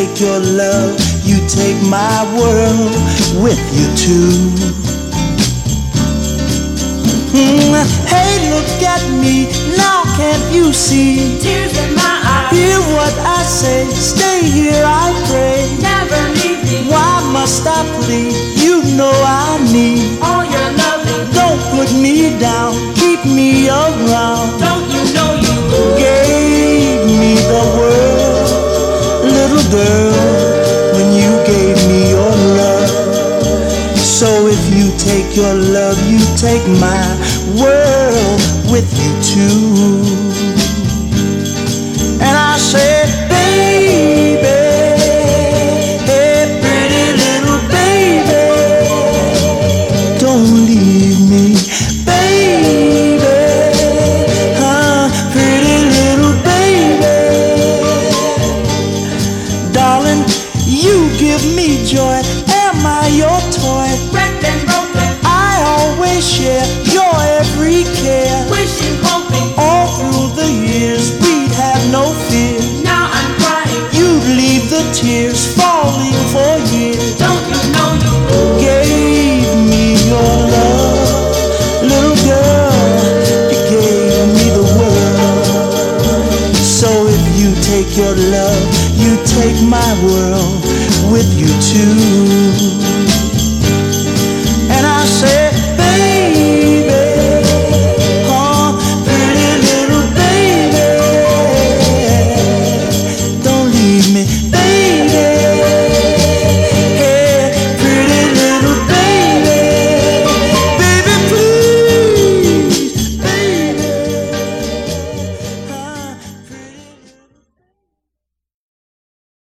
take your love, you take my world with you too. Hey, look at me, now can't you see? Tears in my eyes. Hear what I say, stay here I pray. Never leave me. Why must I plead? You know I need All your loving. Don't put me down, keep me around. Don't you know you Gave me the world, little girl, when you gave me your love. So if you take your love, you take my world with you too. And I said, baby, hey, pretty little baby, don't leave me, baby, pretty little baby. Darling, you give me joy, am I your toy? wrecked and broken. I always share your every care. Wishing, hoping. All through the years we'd have no fear. Now I'm crying. You'd leave the tears falling for years. Don't you know you Gave me your love, little girl, you gave me the world. So if you take your love, you take my world with you too.